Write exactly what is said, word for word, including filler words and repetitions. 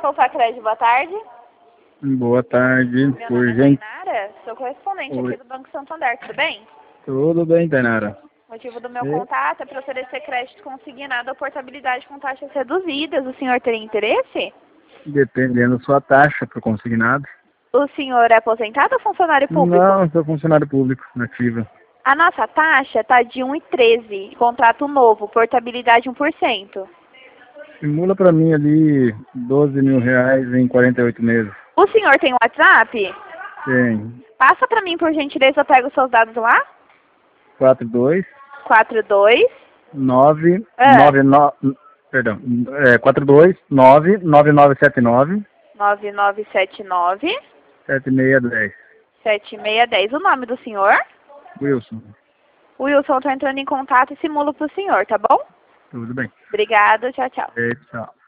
Sousa Crédito, boa tarde. Boa tarde, Meu por nome é gente. Tainara, sou correspondente Oi. aqui do Banco Santander, tudo bem? Tudo bem, Tainara? O motivo do meu E? contato é para oferecer crédito consignado ou portabilidade com taxas reduzidas. O senhor teria interesse? Dependendo da sua taxa para consignado. O senhor é aposentado ou funcionário público? Não, sou funcionário público, nativa. A nossa taxa está de um vírgula treze, contrato novo, portabilidade um por cento. Simula para mim ali doze mil reais em quarenta e oito meses. O senhor tem WhatsApp? Tem Passa para mim, por gentileza, eu pego os seus dados lá. quatro dois quatro dois nove É. nove nove, perdão, é quatro dois nove nove nove sete nove nove nove sete nove sete seis um zero. sete seis um zero. O nome do senhor? Wilson, O Wilson está entrando em contato e simulo para o senhor, tá bom? tudo bem. Obrigada, tchau, tchau. E, tchau.